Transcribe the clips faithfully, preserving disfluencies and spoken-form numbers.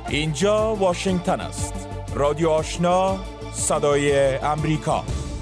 اینجا واشنگتن است. رادیو آشنا، صدای امریکا.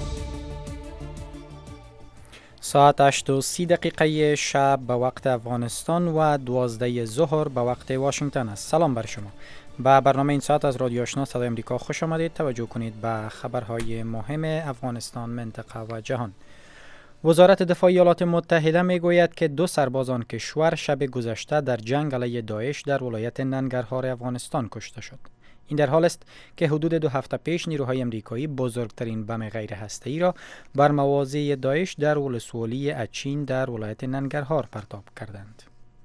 ساعت هشت و سی دقیقه شب به وقت افغانستان و دوازده ظهر به وقت واشنگتن است. سلام بر شما. به برنامه این ساعت از رادیو آشنا صدای امریکا خوش آمدید. توجه کنید به خبرهای مهم افغانستان، منطقه و جهان. وزارت دفاع ایالات متحده می گوید که دو سرباز آن کشور شب گذشته در جنگ علیه داعش در ولایت ننگرهار افغانستان کشته شد. این در حال است که حدود دو هفته پیش نیروهای امریکایی بزرگترین بم غیر هسته‌ای را بر مواضع داعش در ولسوالی اچین در ولایت ننگرهار پرتاب کردند.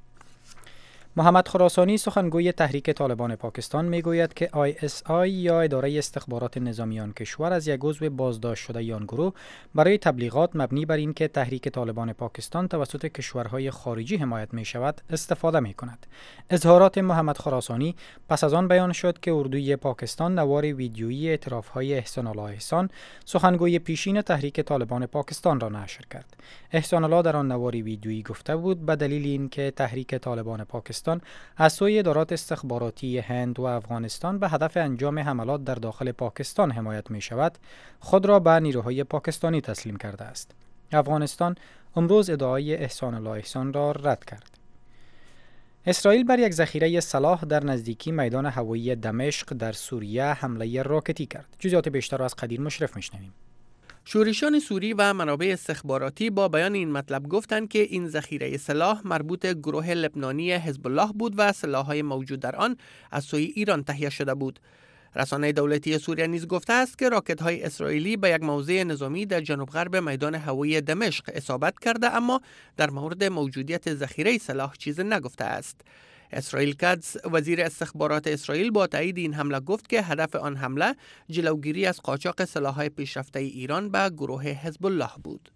محمد خراسانی سخنگوی تحریک طالبان پاکستان میگوید که آی اس آی یا اداره استخبارات نظامی آن کشور از یک عضو بازداشت شده آن گروه برای تبلیغات مبنی بر اینکه تحریک طالبان پاکستان توسط کشورهای خارجی حمایت می شود استفاده می کند. اظهارات محمد خراسانی پس از آن بیان شد که اردوی پاکستان نوار ویدیویی اعتراف‌های احسان الله احسان سخنگوی پیشین تحریک طالبان پاکستان را نشر کرد. احسان الله در آن نوار ویدیویی گفته بود به دلیل اینکه تحریک طالبان پاکستان از سوی ادارات استخباراتی هند و افغانستان به هدف انجام حملات در داخل پاکستان حمایت می شود، خود را به نیروهای پاکستانی تسلیم کرده است. افغانستان امروز ادعای احسان الله احسان را رد کرد. اسرائیل بر یک ذخیره سلاح در نزدیکی میدان هوایی دمشق در سوریه حمله راکتی کرد. جزئیات بیشتر را از قدیر مشرف میشنویم. شورشان سوری و منابع استخباراتی با بیان این مطلب گفتند که این ذخیره سلاح مربوط گروه لبنانی حزب الله بود و سلاح‌های موجود در آن از سوی ایران تهیه شده بود. رسانه دولتی سوریه نیز گفته است که راکت‌های اسرائیلی به یک موضع نظامی در جنوب غرب میدان هوایی دمشق اصابت کرده، اما در مورد موجودیت ذخیره سلاح چیزی نگفته است. اسرائیل کاتس وزیر استخبارات اسرائیل با تایید این حمله گفت که هدف آن حمله جلوگیری از قاچاق سلاح‌های پیشرفته ایران به گروه حزب الله بود.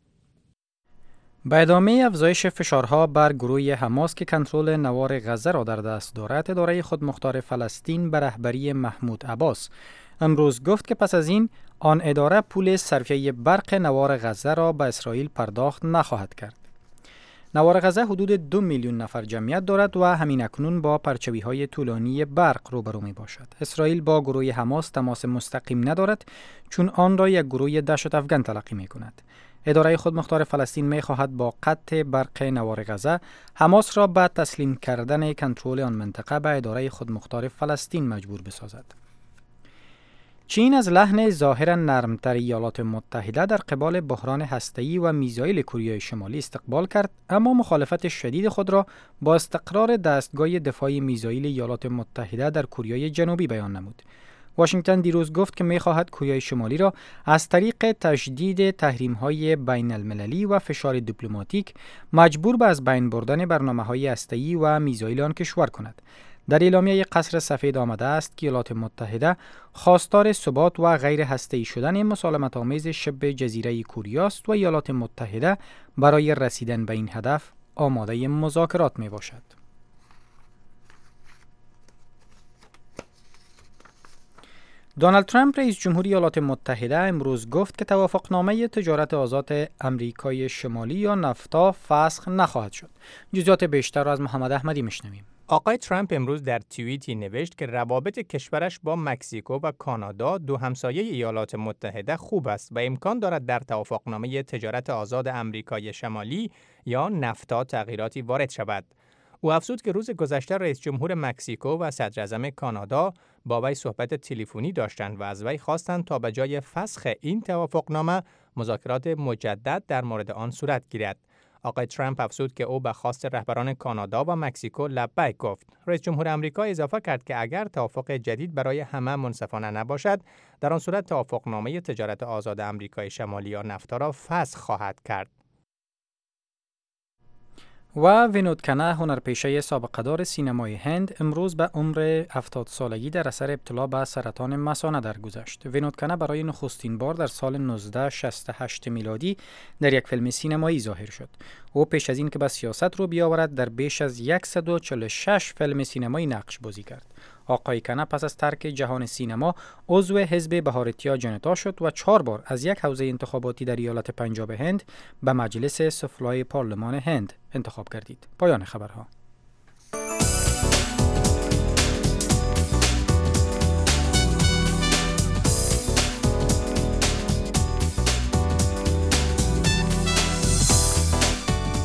به ادامه افزایش فشارها بر گروه حماس که کنترل نوار غزه را در دست دارد، اداره خودمختار فلسطین به رهبری محمود عباس امروز گفت که پس از این آن اداره پول صرفه برق نوار غزه را به اسرائیل پرداخت نخواهد کرد. نوار غزه حدود دو میلیون نفر جمعیت دارد و همین اکنون با پرچوی‌های طولانی برق روبرو می باشد. اسرائیل با گروه حماس تماس مستقیم ندارد چون آن را یک گروه دهشت افغان تلقی می کند. اداره خودمختار فلسطین می خواهد با قطع برق نوار غزه حماس را به تسلیم کردن کنترل آن منطقه به اداره خودمختار فلسطین مجبور بسازد. چین از لحن ظاهرا نرمتر ایالات متحده در قبال بحران هسته‌ای و میزایل کره شمالی استقبال کرد، اما مخالفت شدید خود را با استقرار دستگاه دفاعی میزایل ایالات متحده در کره جنوبی بیان نمود. واشنگتن دیروز گفت که می‌خواهد کره شمالی را از طریق تشدید تحریم‌های بین المللی و فشار دیپلماتیک مجبور به از بین بردن برنامه‌های هسته‌ای و میزایل آن کشور کند. در اعلامیه قصر سفید آمده است که ایالات متحده خواستار ثبات و غیر هسته‌ای شدن مسالمت آمیز شبه جزیره کره است و ایالات متحده برای رسیدن به این هدف آماده مذاکرات می باشد. دونالد ترامپ رئیس جمهوری ایالات متحده امروز گفت که توافقنامه تجارت آزاد امریکای شمالی یا نفتا فسخ نخواهد شد. جزئیات بیشتر را از محمد احمدی میشنویم. آقای ترامپ امروز در توییتی نوشت که روابط کشورش با مکزیکو و کانادا، دو همسایه ایالات متحده، خوب است و امکان دارد در توافقنامه تجارت آزاد امریکای شمالی یا نفتا تغییراتی وارد شود. او افزود که روز گذشته رئیس جمهور مکزیکو و صدر اعظم کانادا با وی صحبت تلفنی داشتند و از وی خواستند تا به جای فسخ این توافقنامه مذاکرات مجدد در مورد آن صورت گیرد. آقای ترامپ افزود که او به خواست رهبران کانادا و مکزیکو لبیک گفت. رئیس جمهور آمریکا اضافه کرد که اگر توافق جدید برای همه منصفانه نباشد، در آن صورت توافقنامه تجارت آزاد امریکای شمالی یا نفتا را فسخ خواهد کرد. و وینود کنا، هنرپیشه سابقه‌دار سینمای هند، امروز به عمر هفتاد سالگی در اثر ابتلا به سرطان مثانه درگذشت. وینود کنا برای نخستین بار در سال نوزده شصت و هشت میلادی در یک فیلم سینمایی ظاهر شد. او پیش از این که به سیاست رو بیاورد در بیش از صد و چهل و شش فیلم سینمایی نقش بازی کرد. آقای کنا پس از ترک جهان سینما عضو حزب بهارتیا جنتا شد و چهار بار از یک حوزه انتخاباتی در ایالت پنجاب هند به مجلس سفلای پارلمان هند انتخاب گردید. پایان خبرها.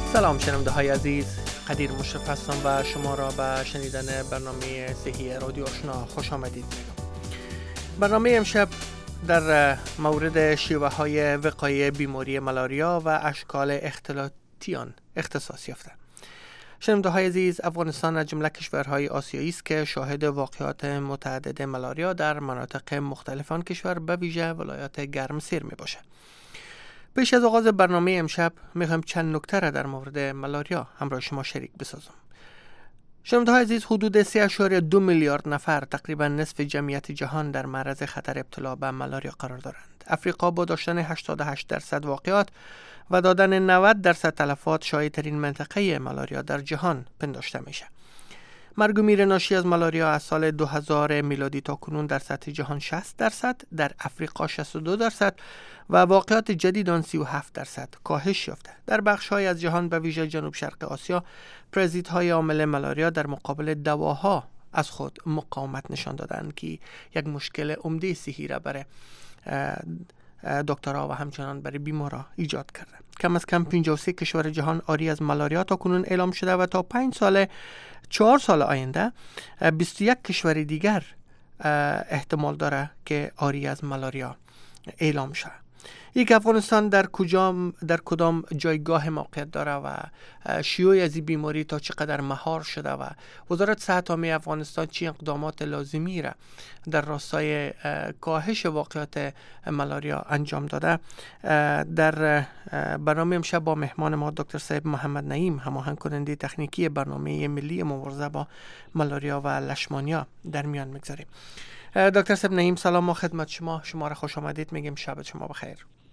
سلام شنونده های عزیز، قدیر مشرف هستم و شما را به شنیدن برنامه صحی رادیو آشنا خوش آمدید. برنامه امشب در مورد شیوه های وقایع بیماری ملاریا و اشکال اختلاطی آن اختصاص یافته. شنونده های عزیز، افغانستان از جمله کشورهای آسیایی است که شاهد واقعات متعدد ملاریا در مناطق مختلف آن کشور به ویژه ولایات گرمسیر می باشه. پیش از آغاز برنامه امشب میخوایم چند نکته را در مورد ملاریا همراه شما شریک بسازم. شنونده های عزیز، حدود سه اشاریه دو میلیارد نفر، تقریبا نصف جمعیت جهان، در معرض خطر ابتلا به ملاریا قرار دارند. افریقا با داشتن هشتاد و هشت درصد واقعات و دادن نود درصد تلفات شایع‌ترین منطقه ملاریا در جهان پنداشته میشه. مرگ و میر ناشی از ملاریا از سال دو هزار میلادی تا کنون در سطح جهان شصت درصد، در افریقا شصت و دو درصد و واقعات جدید آن سی و هفت درصد کاهش یافته. در بخش‌های از جهان به ویژه جنوب شرق آسیا، پرازیت‌های عامل ملاریا در مقابل دواها از خود مقاومت نشان دادند که یک مشکل عمده صحی را برای دکترها و همچنان برای بیمارا ایجاد کرده. کم از کم پنجاه و سه کشور جهان عاری از ملاریا تا کنون اعلام شده و تا پنج سال چهار سال آینده بیست و یک کشور دیگر احتمال داره که عاری از ملاریا اعلام شود. یک افغانستان در کجا در کدام جایگاه موقعیت داره و شیوع از این بیماری تا چقدر مهار شده و وزارت صحت عامه افغانستان چه اقدامات لازمی را در راستای کاهش واقعات ملاریا انجام داده. در برنامه امشب با مهمان ما دکتر صاحب محمد نعیم، هماهنگ کننده تکنیکی برنامه ملی مبارزه با ملاریا و لشمانیا، در میان میگذاریم. دکتر صاحب نعیم، سلام، ما خدمت شما شما را خوش آمدید میگیم. شب شما بخیر.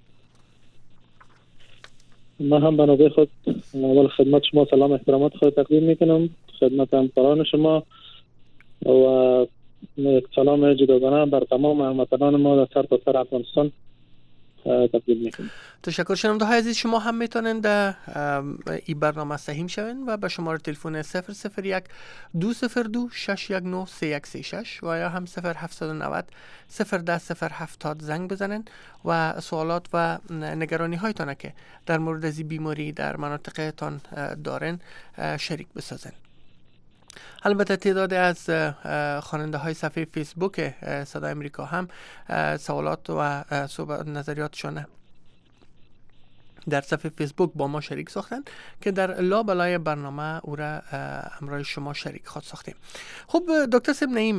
من هم به نوبه خود اول خدمت شما سلام احترامات خود تقدیم میکنم، خدمت همکاران شما و یک سلام جداگانه بر تمام هموطنان ما در سر تا سر افغانستان تقدیم میکنم. تشکر. شنونده های عزیز، شما هم میتونید در این برنامه سهیم شوین و به شماره تلفن صفر صفر یک دو صفر دو شش یک نه سه یک سه شش و یا هم صفر هفت نه صفر صفر ده صفر هفتاد زنگ بزنین و سوالات و نگرانی هایتان که در مورد از بیماری در مناطقتان دارین شریک بسازین. البته تعداد از خواننده های صفحه فیسبوک صدای امریکا هم سوالات و نظریاتشون در صفحه فیسبوک با ما شریک ساختن که در لابلای برنامه او را همراه شما شریک خود ساختیم. خب دکتر صاحب نعیم،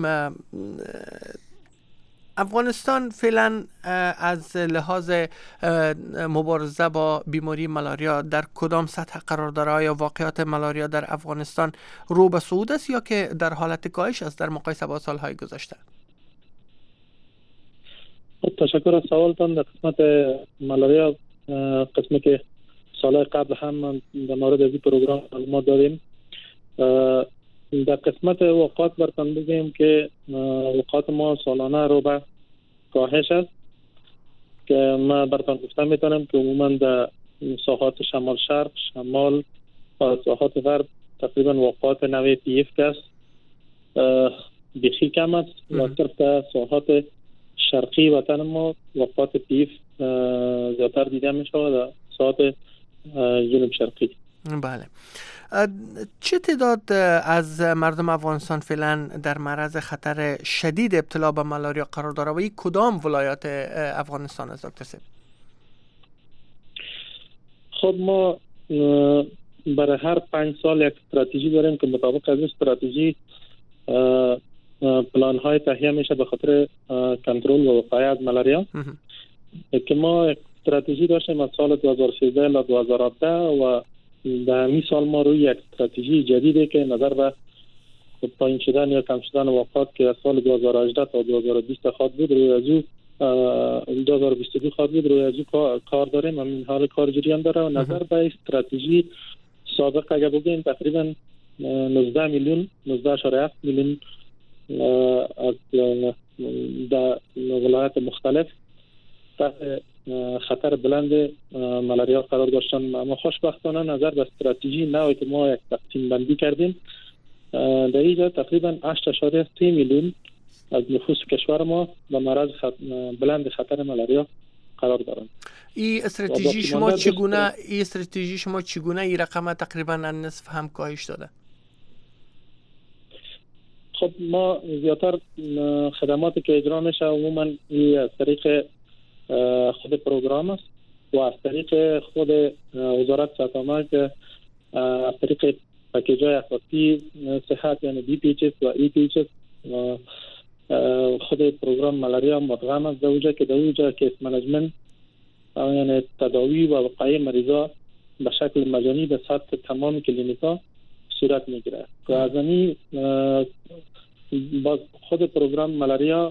افغانستان فعلا از لحاظ مبارزه با بیماری ملاریا در کدام سطح قرار داره؟ آیا واقعات ملاریا در افغانستان رو به صعود است یا که در حالت کاهش است در مقایسه با سالهای گذشته؟ خب تشکر از سوالتان. در قسمت ملاریا، قسمی که سالهای قبل هم در مورد از این پروگرام ما داریم، در قسمت وقات برتان بگیم که وقات ما سالانه رو به کاهش است که ما برتان گفتم میتونم که عموما در ساحات شمال شرق، شمال و ساحات غرب تقریبا وقات نوع پی اف است بیخی کم است و صرف در ساحات شرقی وطن ما وقات پی اف زیادتر دیده می شود در ساحات جنوب شرقی. بله. چه تعداد از مردم افغانستان فعلا در معرض خطر شدید ابتلا به ملاریا قرار داره و این کدام ولایات افغانستان است دکتر صاحب؟ خب ما برای هر پنج سال یک استراتژی داریم که مطابق از استراتژی پلان های تهیه میشه به خاطر کنترل و وقایع از ملاریا که ما یک استراتژی داشتیم از سال دو هزار و سیزده تا دو هزار و هفده و در همین سال ما روی یک استراتژی جدیده که نظر به پایین شدن یا کم شدن وقات که از سال دو هزار و هجده تا دو هزار و بیست خواهد بود روی از او دو هزار و بیست و دو خواهد بود روی از او کار داریم. همین حال کار جریان داره و نظر به استراتژی سابق اگه بگیم تقریبا نوزده میلیون نوزده اشاره هفت میلیون از در ولایات مختلف تحت خطر بلند ملاریا قرار داشتن. اما خوشبختانه نظر به استراتژی نوعی که ما یک تقسیم بندی کردیم در اینجا تقریبا هشت اشاره سه میلیون از نفوس کشور ما به معرض خط... بلند خطر ملاریا قرار دارند. این استراتژی شما چگونه این استراتژی شما چگونه این رقم تقریبا نصف هم کاهش داده؟ خب ما زیادتر خدماتی که اجرا میشه عموما از طریق خود پروگرام است و از طریق خود وزارت صحت عامه که از طریق پکیج‌های اساسی صحت یعنی بی پی ایچ اس و ای پی ایچ اس خود پروگرام ملاریا مدغم است در اونجا که در اونجا کیس منیجمنت یعنی تداوی و وقایع مریضا به شکل مجانی به سطح تمام کلینیکا صورت میگیره و از این باز خود پروگرام ملاریا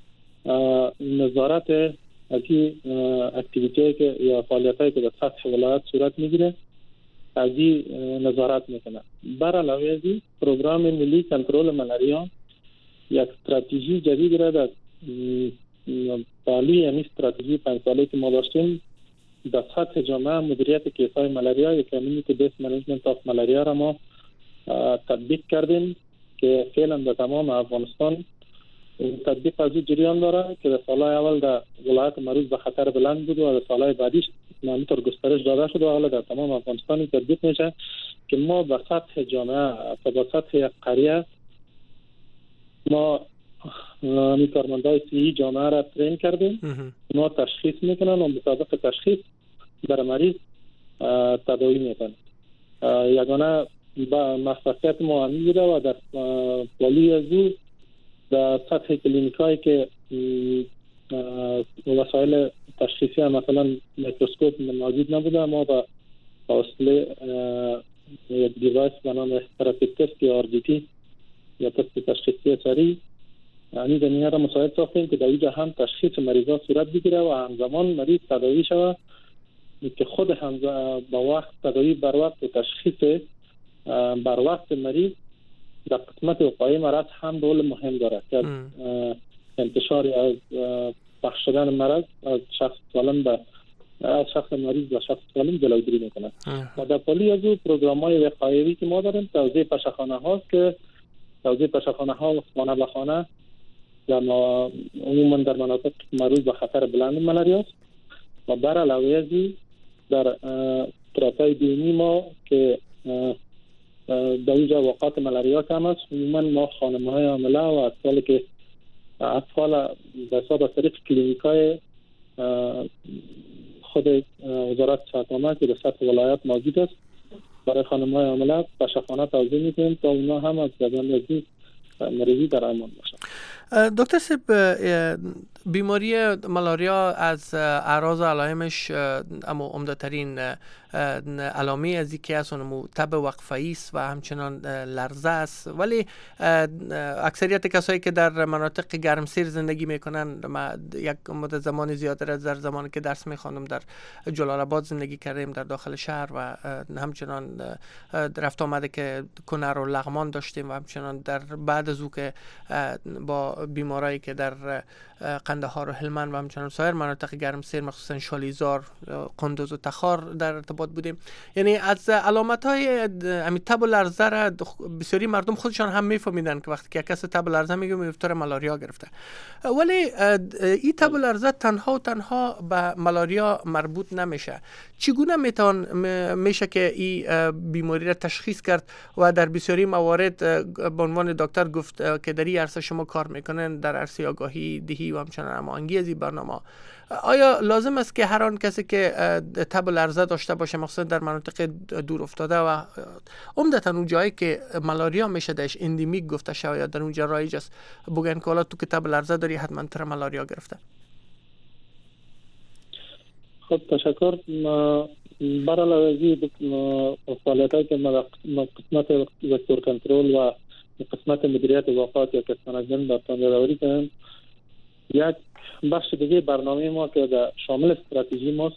نظارت از این اکتیویتی که یا فعالیتایی که به سطح ولایت صورت میگیره از این نظارت میکنه. بر علاوه از این پروگرام ملی کنترل ملاریا یک استراتژی جدید را در پالی یعنی استراتژی پنج ساله که ما داشتیم در سطح جامعه مدیریت کیس‌های ملاریا یا کمیونیتی بیس منیجمنت آف ملاریا را ما تطبیق کردیم که فعلا در تمام افغانستان تطبیق از جریان داره که در سالهای اول در ولایت مربوط به خطر بلند بود و در سالهای بعدیش همینطور گسترش داده شد و حالا در تمام افغانستان تطبیق میشه که ما به سطح جامعه و به سطح یک قریه ما می کارمندای صحی جامعه را ترین کردیم. ما تشخیص میکنن و مطابق تشخیص در مریض تداوی میکنن. یگانه با مخصوصیت ما همین بوده و در پالی از او در سطح کلینیکایی که وسایل تشخیصی مثلا میکروسکوپ موجود نبوده ما با واسطه یک دیوایس به نام تراپیک تست یا آر دی تی یا تست تشخیصی سریع یعنی زمینه را مساعد ساختیم که در اینجا هم تشخیص مریضا صورت بگیره و همزمان مریض تداوی شود که خود هم با وقت تداوی بر وقت و تشخیص بر وقت مریض در قسمت وقایع مرض هم رول مهم داره که انتشار از پخش شدن مرض از شخص سالم به از شخص مریض به شخص سالم جلوگیری میکنه. و در پالی از او پروگرام‌های وقایعی که ما داریم توزیع پشخانه هاست که توزیع پشخانه ها و خانه به خانه در عموما در مناطق مربوط به خطر بلند ملاریا است و بر علاوه از این در تراپای بیرونی ما که در اینجا وقات ملاریا کم است عموما ما خانم‌های حامله و اطفال که اطفال به حساب از طریق کلینیکای خود وزارت صحت عامه که در سطح ولایت موجود است برای خانم‌های حامله پشخانه توزیع می‌کنیم تا اونا هم از زبان‌لرزی مریضی در امان باشن. دکتر صاحب بیماری ملاریا از اعراض و علائمش اما عمده‌ترین علامه از اینکه از اون تب وقفه‌ای است و همچنان لرزه است ولی اکثریت کسایی که در مناطق گرمسیر زندگی میکنن ما یک مدت زمان زیادتر از در زمانی که درس میخوانم در جلال آباد زندگی کردیم در داخل شهر و همچنان رفت آمده که کنر و لغمان داشتیم و همچنان در بعد از او که با بیمارایی که در قندهار و هلمند و همچنان سایر مناطق گرمسیر مخصوصا شالیزار، قندوز و تخار در ارتباط بودیم. یعنی از علامت‌های همین تب و لرزه را بسیاری مردم خودشان هم میفهمیدن که وقتی که کسی تب و لرزه میگه میفطر ملاریا گرفته. ولی این تب و لرزه تنها و تنها به ملاریا مربوط نمیشه. چگونه میتون میشه که این بیماری را تشخیص کرد و در بسیاری موارد به عنوان دکتر گفت که در این عرصه شما کار میکنن در عرصه آگاهی دهی و همچنان هماهنگی از این برنامه، آیا لازم است که هر آن کسی که تب و لرزه داشته باشه مخصوصا در مناطق دور افتاده و عمدتا اون جایی که ملاریا میشه درش اندیمیک گفته شود یا در اونجا رایج است بگن که حالا تو که تب و لرزه داری حتما تر ملاریا گرفته؟ خب تشکر. برای لوازی فعالیتایی که ما قسمت وکتور کنترل و قسمت مدیریت وقایع یا کسمانجمن در تانداوری کردن، یک بخش دیگه برنامه ما که در شامل استراتژی ماست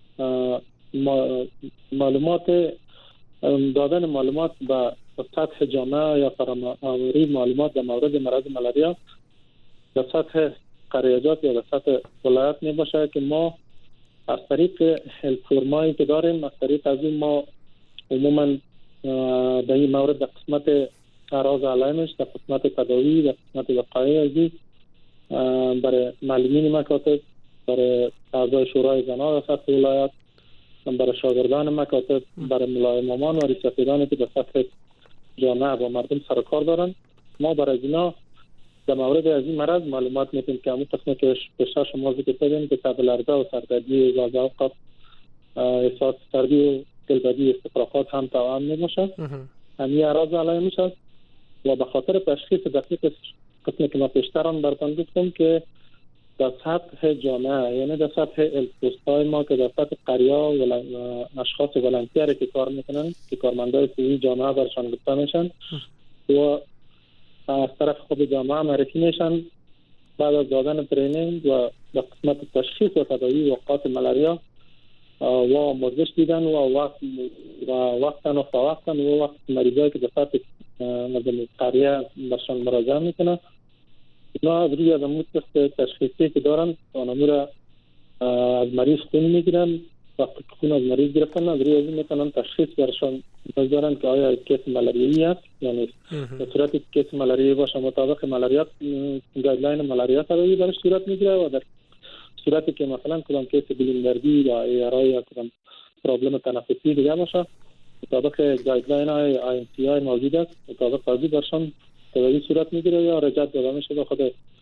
معلومات دادن معلومات به سطح جامعه یا فراآوری معلومات در مورد مرض ملاریا در سطح قریجات یا در سطح ولایت می باشه که ما از طریق هلت فورمایی که داریم از طریق از این ما عموما در این مورد در قسمت اعراض علائمش در قسمت تداوی در قسمت وقایع ازی برای معلمین مکاتب برای اعضای شورای زنان در سطح ولایت، برای شاگردان مکاتب، برای ملایمامان و ریسفیدانی که در سطح جامعه با مردم سر کار دارن. ما برای اینا در مورد از این مرض معلومات میتونیم که همون قسمه که پیشتر شما ذکر کردین که تب لرزه و سردردی و بعضی اوقات احساس سردی و دلبدی استفراغات هم توان میباشه. همین اعراض علائم میشه و به خاطر تشخیص دقیق قسمه که ما پیشتر هم براتون گفتم که در سطح جامعه، یعنی در سطح الپوستای ما که در سطح قریه و اشخاص ولنتیری که کار میکنن که کارمندای سیوی جامعه برشان گفته میشن و از طرف خود جامعه معرفی میشن، بعد از دادن ترینینگ و در قسمت تشخیص و تداوی وقات ملاریا و آموزش دیدن و وقت و وقتاً و فوقتاً و وقت مریضایی که در سطح مثلا قریه برشان مراجعه میکنه، اینا از روی از امود تشخیصی که دارن آنامو را از مریض خون میگیرن. وقتی که خون از مریض گرفتن از روی از این میتونن تشخیص برشان بذارن که آیا کیس ملاریایی هست یا نیست. به صورتی که کیس ملاریایی باشه مطابق ملاریات گایدلاین ملاریات تداوی برش صورت میگیره و در صورتی که مثلا کدام کیس بلندردی یا ایرای یا کدام پرابلم تنفسی دیگه باشه مطابق گایدلاین های آی ام سی آی موجود است، مطابق از برشان تداوی صورت میگیره یا رجعت داده میشه به خود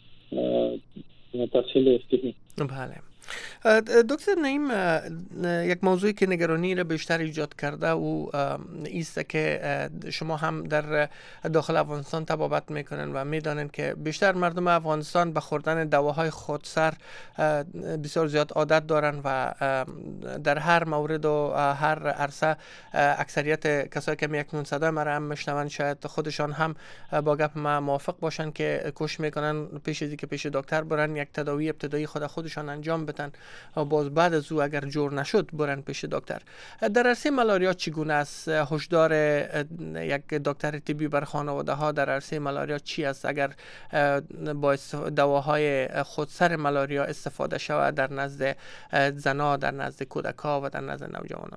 تسهیل استیمی. بله. دکتر نعیم، یک موضوعی که نگرانی را بیشتر ایجاد کرده و ایست که شما هم در داخل افغانستان طبابت میکنن و میدانن که بیشتر مردم افغانستان به خوردن دواهای خودسر بسیار زیاد عادت دارن و در هر مورد و هر عرصه اکثریت کسایی که میکنن صدای مرا هم میشنون شاید خودشان هم با گپ ما موافق باشن که کوشش میکنن پیش از اینکه پیش دکتر برن یک تداوی ابتدایی خود خودشان انجام بدن و باز بعد از او اگر جور نشد برن پیش دکتر. در عرصه ملاریا چگونه است؟ هشدار یک دکتر طبی بر خانواده ها در عرصه ملاریا چی است اگر با دواهای خودسر ملاریا استفاده شود در نزد زنان، در نزد کودکان و در نزد نوجوانان؟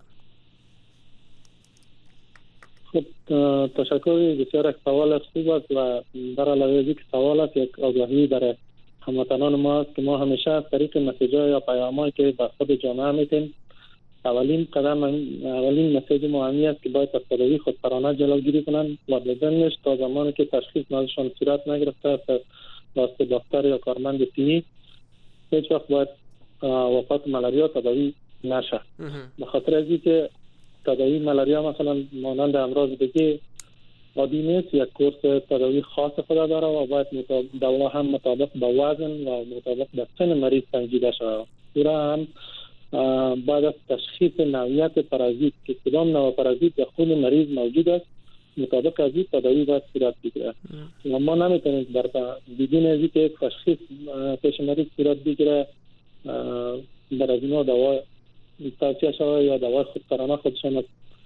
خب تشکر، بسیار یک سوال خوب است و در علاوه از اینکه سوال است یک آگاهی برای هموطنان ما است که ما همیشه از طریق مسیج‌ها یا پیام‌هایی که به خود جامعه میتیم اولین قدم اولین مسیج مهمی است که باید از تداوی خودسرانه جلوگیری کنند و بدونش تا زمانی که تشخیص نازشان صورت نگرفته است واسه دکتر یا کارمند طبی هیچ وقت باید وفات ملاریا تداوی نشه. به خاطر از اینکه تداوی ملاریا مثلا مانند امراض دیگه عادی نیست، یک کورس تداوی خاص خود داره و باید دوا هم مطابق با وزن و مطابق با سن مریض سنجیده شود. پورا هم بعد از تشخیص نوعیت پارازیت که کدام نوع پارازیت در خون مریض موجود است مطابق از این تداوی باید صورت بگیره. ما نمیتونیم در بدون از اینکه تشخیص پیش مریض صورت بگیره در از اینا دوا توصیه شود یا دوای خودسرانه خودشان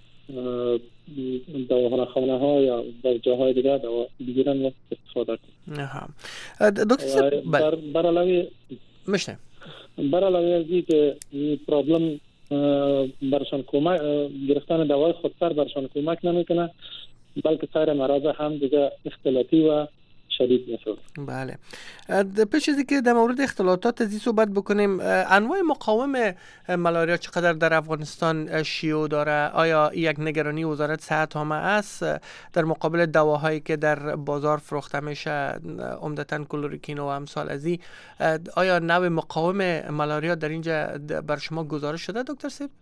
دواخانه خانه ها یا در جاهای دیگر دوا بگیرن و استفاده کنن. دکتر بر بر علاوه مشنه بر علاوه از این که این پرابلم برشان کمک گرفتن دوای خودسر برشان کمک نمیکنه بلکه سایر مرض هم دیگه اختلاطی و شدید میشه. بله. پیش از اینکه در مورد اختلاطات از این صحبت بکنیم، انواع مقاوم ملاریا چقدر در افغانستان شیوع داره؟ آیا یک نگرانی وزارت صحت عامه است در مقابل دواهایی که در بازار فروخته میشه عمدتاً کلوروکین و امثال از این؟ آیا نوع مقاوم ملاریا در اینجا بر شما گزارش شده دکتر صاحب؟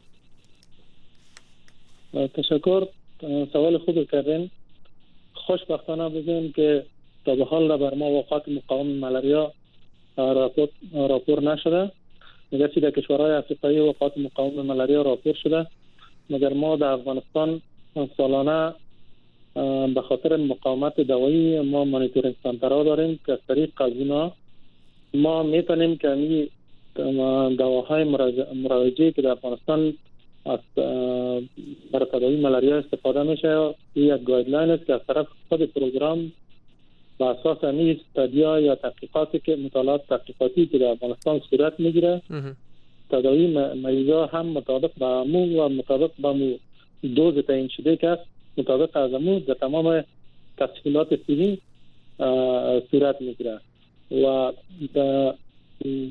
تشکر، سوال خوب کردین. خوشبختانه بگیم که تا به حال بر ما وقات مقاوم ملاریا راپور راپور نشده. مگرچه در کشورهای افریقایی وقات مقاوم ملاریا راپور شده، مگر ما در افغانستان سالانه به خاطر مقاومت دوایی ما مانیتورینگ سنترها داریم که از طریق از اینا ما میتونیم که این دواهای مروجی که در افغانستان از برای تداوی ملاریا استفاده میشه یک گایدلاین است که از طرف خود پروگرام با اساس این استادیا یا تحقیقاتی که مطالعات تحقیقاتی که در افغانستان صورت میگیره تداوی مریضا هم مطابق با امو و مطابق با امو دوز تعیین شده که است مطابق از امو در تمام تسهیلات طبی صورت میگیره و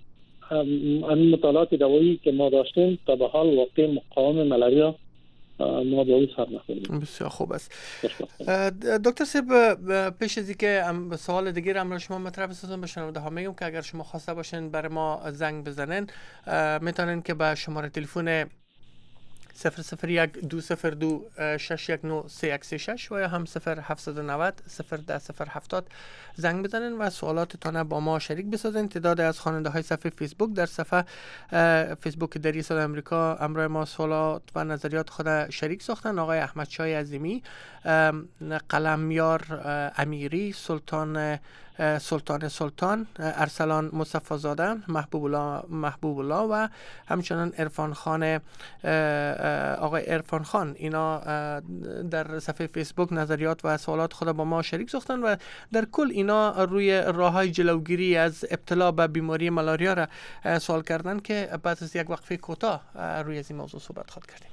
این مطالعات دوایی که ما داشتیم تا به حال واقع مقاوم ملاریا ما به اون سر نخوردیم. بسیار خوب است. دکتر صاحب، پیش از اینکه سوال دیگه را امروز شما مطرح بسازم به شنونده ها میگم که اگر شما خواسته باشین برای ما زنگ بزنین میتونین که به شماره تلفن صفر صفر یک دو صفر دو شش یک نه سه یک سه شش و یا هم صفر هفت نه صفر صفر ده صفر هفتاد زنگ بزنین و سوالاتتان با ما شریک بسازین. تعداد از خواننده های صفحه فیسبوک در صفحه فیسبوک دری صدای امریکا امروز ما سوالات و نظریات خود شریک ساختن. آقای احمد شاه عظیمی، قلمیار امیری، سلطان سلطان سلطان، ارسلان مصطفی زاده، محبوب الله محبوب الله و همچنان عرفان خان، آقای عرفان خان، اینا در صفحه فیسبوک نظریات و سوالات خود با ما شریک ساختن و در کل اینا روی راههای جلوگیری از ابتلا به بیماری ملاریا را سوال کردن که بعد از یک وقفه کوتاه روی از این موضوع صحبت خواهد کردیم.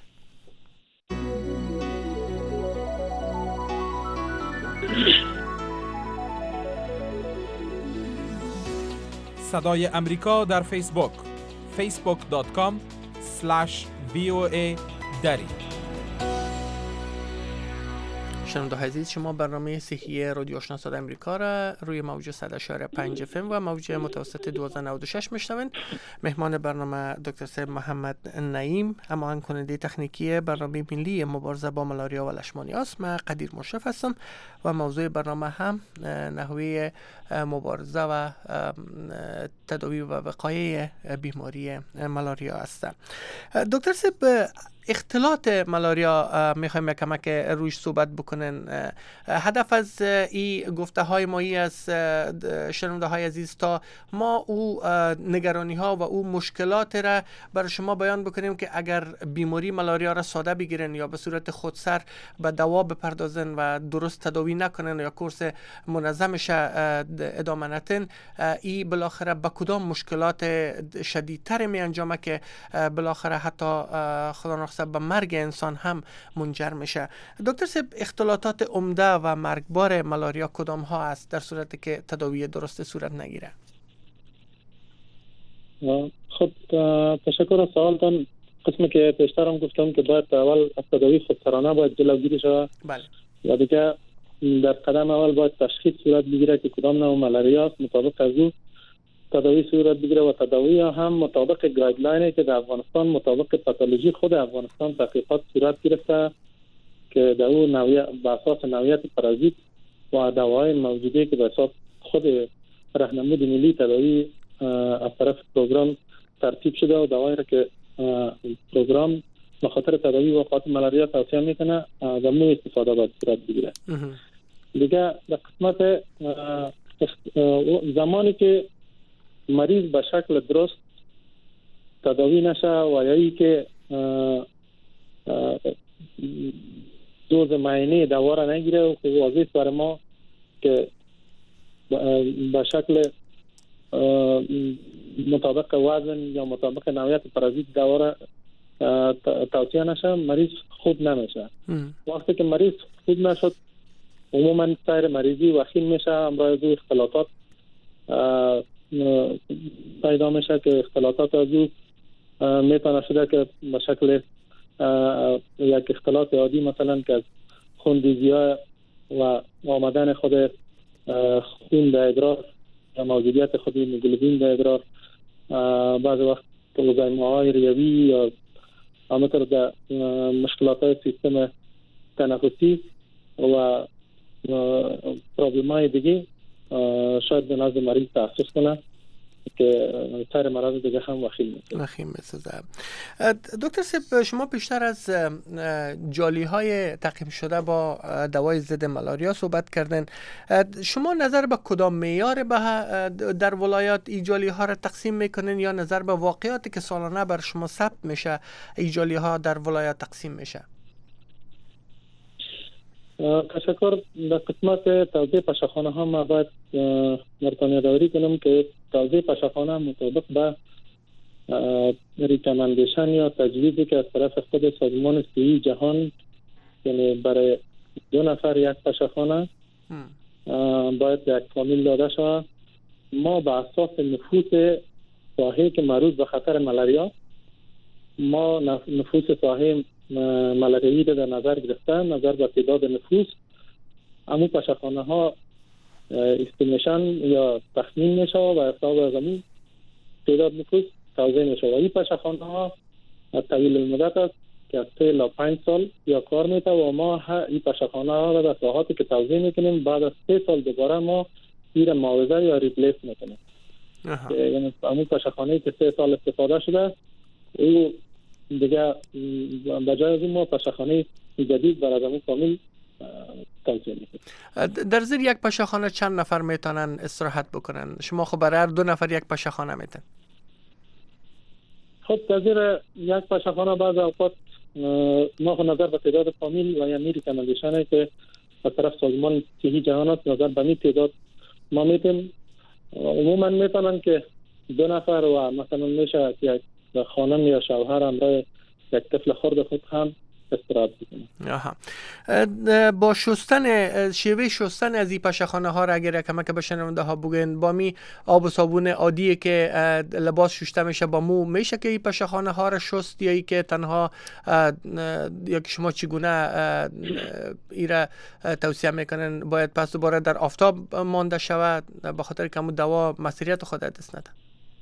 صدای امریکا در فیسبوک فیسبوک دات کام اسلش وی او ای دری. شنونده عزیز، شما برنامه صحی رادیو آشنا صدای امریکا را روی موج صد و پنج اف ام و موج متوسط دوازده نود و شش میشنوین. مهمان برنامه دکتر صاحب محمد نعیم، هماهنگ کننده تکنیکی برنامه ملی مبارزه با ملاریا و لشمانیاس. من قدیر مشرف هستم و موضوع برنامه هم نحوه مبارزه و تداوی و وقایع بیماری ملاریا است. دکتر صاحب، اختلاط ملاریا میخوایم کمک رویش صحبت بکنن. هدف از این گفته های مایی از شنونده های عزیز تا ما او نگرانی ها و او مشکلات را برای شما بیان بکنیم که اگر بیماری ملاریا را ساده بگیرن یا به صورت خودسر به دوا بپردازن و درست تداوی نکنن یا کورس منظمش ادامه ندن، این بالاخره به کدام مشکلات شدیدتر می انجامه که بالاخره حتی خدا به مرگ انسان هم منجر میشه. دکتر صاحب، اختلالات عمده و مرگبار ملاریا کدام ها است در صورتی که تداوی درست صورت نگیره؟ خب تشکر از سوالتان. قسمی که پیشترم گفتم که باید اول از تداوی خودسرانه باید جلوگیری شود. بله. و دیگه در قدم اول باید تشخیص صورت بگیره که کدام نوع ملاریا است، مطابق از او تداوی صورت بگیره و تداوی هم مطابق گایدلاینی که در افغانستان مطابق پاتولوژی خود افغانستان تحقیقات صورت گرفته که در اون نوعیت به اساس نوعیت پارازیت و دواهای موجوده که به اساس خود راهنمود ملی تداوی از طرف پروگرام ترتیب شده و دواهایی را که پروگرام به خاطر تداوی وقایع ملاریا توصیه میکنه از اون استفاده باید صورت بگیره. دیگه در قسمت زمانی که مریض به شکل درست تداوی نشه و یا ای که دوز معاینه دوا را نگیره و که واضح برای ما که به شکل مطابق وزن یا مطابق نوعیت پارازیت دوا را توصیه نشه، مریض خوب نمیشه. وقتی که مریض خوب نشد عموما سایر مریضی وخیم میشه، امراض و اختلالات پیدا میشه که اختلالات از او میتونه شده که به شکل یک اختلالات عادی مثلا که از خونریزی ها و آمدن خود خون در ادرار یا موجودیت خود هیموگلوبین در ادرار، بعض وقت توزیمه های ریوی یا همینطور در مشکلات های سیستم تنفسی و پرابلم های دیگه شاید به نظر مریض تحسس کنه که سایر مرض دیگه هم وخیم میشه. وخیم میشه. دکتر صاحب، شما بیشتر از جالی های تقیم شده با دوای ضد ملاریا صحبت کردن. شما نظر به کدام معیار به در ولایات ای جالی ها را تقسیم میکنین یا نظر به واقعاتی که سالانه بر شما ثبت میشه ای جالی ها در ولایات تقسیم میشه؟ تشکر. در قسمت توزیع پشخانه ها ما باید مرتان یادآوری کنم که توزیع پشخانه مطابق به ریکامندیشن یا تجویزی که از طرف خود سازمان صحی جهان، یعنی برای دو نفر یک پشخانه باید یک فامیل داده شود. ما به اساس نفوس ساحه که مربوط به خطر ملاریا، ما نفوس ساحه ملاریایی را در نظر گرفتن، نظر به تعداد نفوس همون پشخانه ها استیمیشن یا تخمین میشه و حساب از همون تعداد نفوس توزیع میشه. و این پشخانه ها طویل المدت است که از سه تا پنج سال یا کار میته و ما این پشخانه ها را در ساحاتی که توزیع میکنیم بعد از سه سال دوباره ما این معاوضه یا ریپلیس میکنیم. یعنی همون پشخانه که سه سال استفاده شده او دیگه بجای از اون ما پشخانه جدید برای همون کامل توزیع میکنیم. در زیر یک پشخانه چند نفر میتونن استراحت بکنن؟ شما خب برای هر دو نفر یک پشخانه میتن. خب در زیر یک پشخانه بعض اوقات ما خود نظر به تعداد کامل و یا میری کمندیشنه که از طرف سازمان صحی جهان است، نظر به می تعداد ما میتیم. عموما میتونن که دو نفر و مثلا میشه یک خانم یا شوهر همراه یک طفل خرد خود هم استراحت بکنه. آها. با شستن شیوه شستن از این پشخانه ها را اگر کمک به شنونده ها بگین، با می آب و صابون عادیه که لباس شسته میشه با مو میشه که این پشخانه ها را شست، یا ای که تنها یا که شما چگونه ایره توصیه میکنن باید پس دوباره در آفتاب مانده شود به خاطر که دوا مسئولیت خود دست نده؟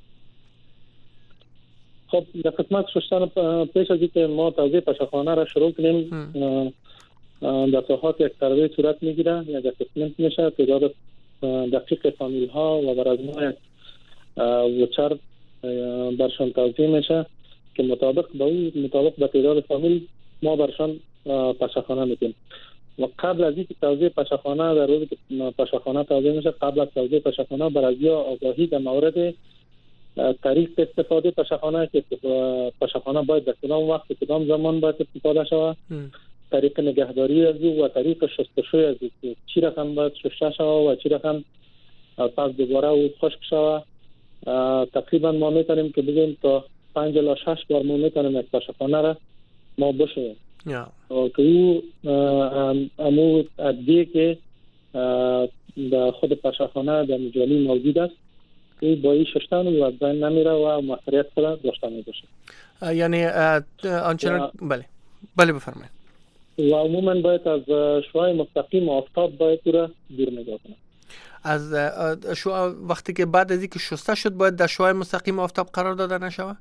خب در قسمت شستن پیش از اینکه ما توزیع پشخانه را شروع کنیم در ساحات یک سروی صورت میگیره، یک اسسمنت میشه، تعداد دقیق فامیل ها و بر از ما یک وچر برشان توزیع میشه که مطابق به اون مطابق به تعداد فامیل ما برشان پشخانه میدیم. و قبل از اینکه توزیع پشخانه در روزی که پشخانه توزیع میشه، قبل از توزیع پشخانه بر از یا آگاهی در مورد طریق استفاده پشخانه که پشخانه باید در کدام وقت کدام زمان باید استفاده شود، طریق نگهداری از او و طریق شستشوی از او، چی رقم باید شسته شود و چی رقم پس دوباره او خشک شود. تقریبا ما میتونیم که بگیم تا پنج الی شش بار ما میتونیم یک پشخانه را ما بشویم که او امو ادویه که در خود پشخانه در مجالی موجود است این با این ششتن و بین نمیره و مسئولیت خود داشته میباشه. یعنی آنچنان بله بله بفرمایید. و عموما باید از شعاع مستقیم آفتاب باید او را دور نگاه کنه. از شعاع وقتی که بعد از اینکه شسته شد باید در شعاع مستقیم آفتاب قرار داده نشود؟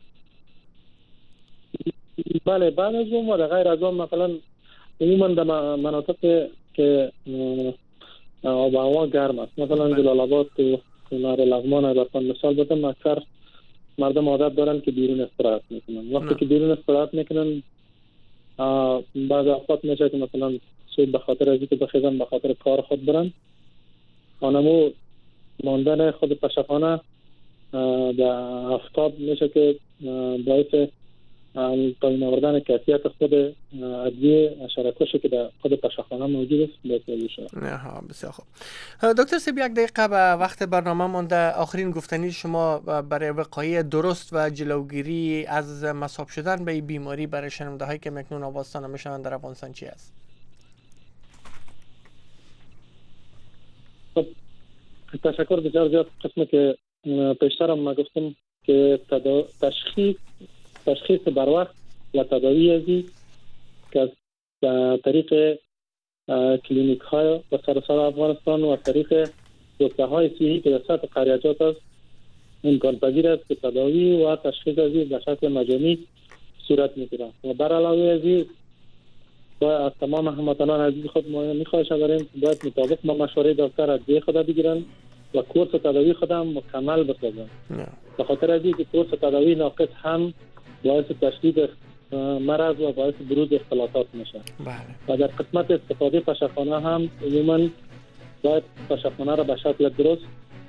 بله بعد از اون و در غیر از اون مثلا عموما در مناطق که آب و هوا گرم است، مثلا جلال آباد و کنار لغمان البته مثال بدم، اکثر مردم عادت دارن که بیرون استراحت میکنن. وقتی که بیرون استراحت میکنن بعض اوقات میشه که مثلا صبح به خاطر از اینکه بخیزن به خاطر کار خود برن، آنمو ماندن خود پشخانه در آفتاب میشه که باعث پایین آوردن کیفیت خود ادویه حشره‌کشی که در خود پشخانه موجود است باعث شده. نه بسیار خوب. دکتر سیب یک دقیقه به وقت برنامه مونده، آخرین گفتنی شما برای وقایع درست و جلوگیری از مصاب شدن به این بیماری برای شنونده هایی که مکنون آوازتان میشن در افغانستان چی است؟ خب تشکر بسیار زیاد. قسمی که پیشترم ما گفتم که تشخیص تشخیص بر وقت و تداوی ازی که از طریق کلینیک های و سراسر افغانستان و طریق دکتر های صحی که در سطح قریجات است امکان پذیر است که تداوی و تشخیص ازی در شکل مجانی صورت میگیرد. و بر علاوه ازی باید از تمام هموطنان عزیز خود ما میخواهش داریم باید مطابق با مشوره دکتر ادویه خود بگیرن و کورس تداوی خود هم مکمل بسازن. به خاطر ازی که کورس تداوی ناقص هم باعث تشدید مرض و باعث بروز اختلالات میشه. بله. و در قسمت استفاده پشخانه هم عموما باید پشخانه را به شکل درست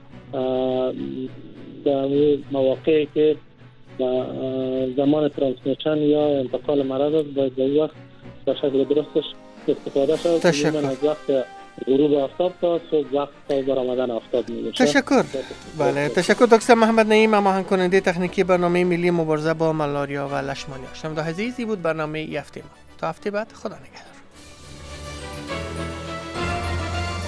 در مواقعی که زمان ترانسمیشن یا انتقال مرض است باید در وقت به شکل درستش استفاده شد. تشکر. از وقت غروب آفتاب تا صبح وقت تا برآمدن آفتاب میشه. تشکر. بله تشکر دکتر محمد نعیم، هماهنگ کننده تکنیکی برنامه ملی مبارزه با ملاریا و لشمانیا. شنونده عزیزی بود برنامه هفته ما. تا هفته بعد خدا نگهدار.